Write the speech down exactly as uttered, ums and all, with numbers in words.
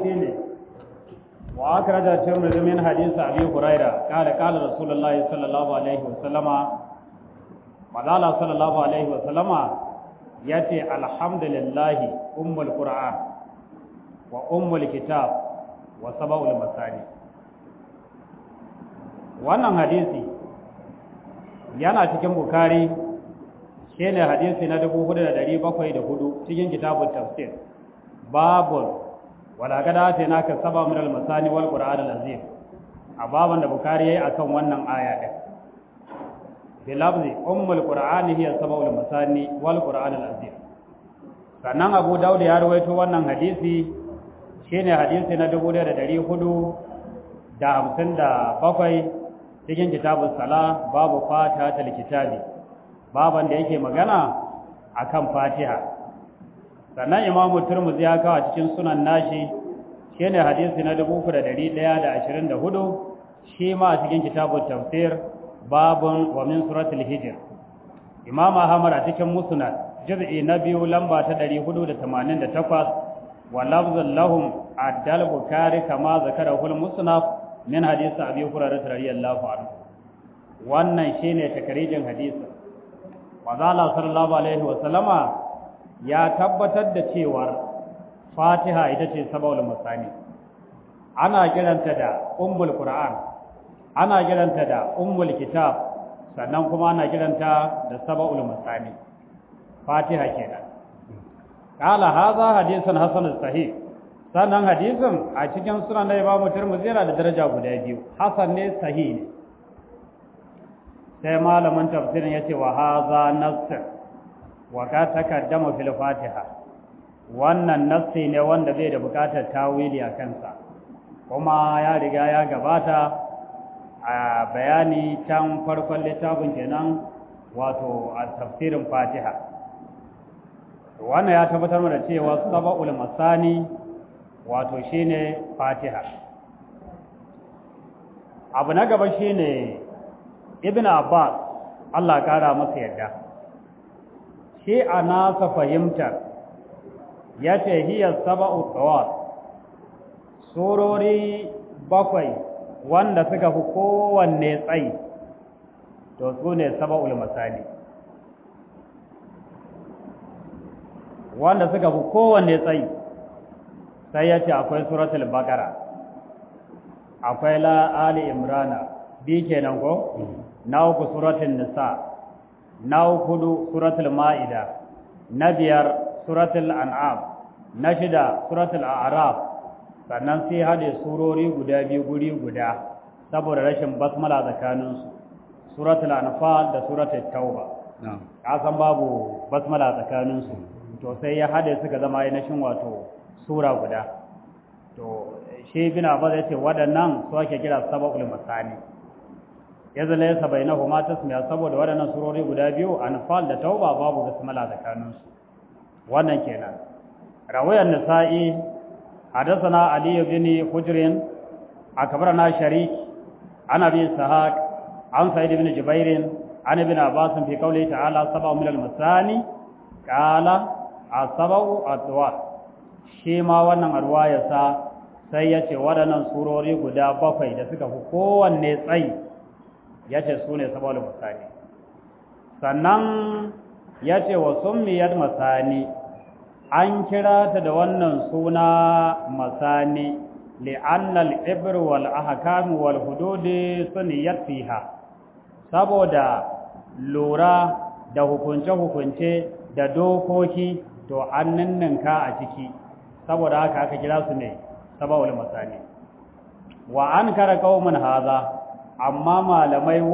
shine wa akraja tirmidhi min hadith abi hurairah qala qala rasulullahi sallallahu alaihi wasallama madalla sallallahu alaihi wasallama yace alhamdulillahi ummul qur'an wa ummul kitab wa sab'ul masani. Wannan hadisi yana cikin Bukhari, shine hadisi na dubu hudu da dari bakwai da hudu cikin kitabun tafsir, babun wala gada ta naka saba min al-masani wal qur'an al-azim, a baban da Bukhari yayi akan wannan aya din bilabzi ummul qur'ani hiya sab'ul masani wal qur'an al-azim. Sannan Abu Dawud ya rawaito wannan hadisi, shine hadisi na dubu da dari hudu da hamsin da bakwai cikin kitabun sala, babu fatihatul kitabi, baban da yake magana akan fatiha. Sannan Imam Tirmidhi ya kawo cikin sunan nashi, shine hadisi na dubu uku da dari ɗaya da ashirin da hudu, shi ma cikin kitabun tafsir, babun wa min suratul hijr. Imam Ahmad a cikin musnad juz'i na biyu lamba ta dari hudu da tamanin da takwas, wa lafzul lahum addal Bukhari kama zakarahu al-musnad min hadisi abi hurairah radiyallahu anhu. Wannan shine takarijin hadisi. Manzo sallallahu alaihi wa sallama ya tabbatar da cewa Fatiha ita ce sab'ul masani. Ana kiranta da ummul qur'an, ana kiranta da ummul kitab, sannan kuma ana kiranta da sab'ul masani. Fatiha kenan. Qala hadha hadithun hasanun sahih. Sannan hadisin a cikin sunan da Imam Tirmidhi yana da daraja guda biyu, hasan ne, sahih ne. Sai malamin tafsirin yace wa hadha nass wa ka takaddama fil Fatiha. Wannan nassi ne wanda bai da bukatar tawili a kansa, kuma ya riga ya gabata a bayani can farkon littafin kenan, wato a tafsirin Fatiha. Wannan ya tabbatar mana cewa sab'ul masani wato shine Fatiha. Abu na gaba shine Ibn Abbas, Allah kara masa yadda, shi ana sa fahimtar yace hiya sab'u tawat, surori bakwai wanda suka fi kowanne tsayi to su ne sab'ul masani, wanda suka fi kowanne tsayi. Sai ya ce akwai suratul baqara, akwai la ali imrana, bi kenan ko, na uku suratul nisa, na hudu suratul ma'ida, na biyar suratul an'am, na shida suratul a'raf. Sannan sai hade surori guda biyu guri guda saboda rashin basmala tsakaninsu, suratul anfal da suratul tauba. ka san babu basmala tsakaninsu, to sai ya hade suka zama ainihin wato sura guda. To shi bin Abbas ya ce waɗannan su ake kira sabaqul masani, yanzu laysa bainahuma tasmiya, saboda waɗannan surori guda biyu anfal da tauba babu basmala tsakaninsu. Wannan kenan. Rawayan Nasa'i hadathana Ali ibn Hujr akbarana Sharik an Abi Ishaq an Sa'id ibn Jubair an ibn Abbas fi qawli ta'ala sab'u min al-masani qala as-sab'u at-tawat. Shi ma wannan arwayarsa sai ya ce waɗannan surori guda bakwai da suka fi kowanne tsayi ya ce su ne sab'ul masani. Sannan ya ce wa summiyat masani, an kira ta da wannan suna masani li'anna al-ibr wal ahkam wal hudud suniyat fiha, saboda lura da hukunce-hukunce da dokoki to an ninninka a ciki, saboda haka aka kira su ne sab'ul masani. Wa an kara qaumun haza, amma malamai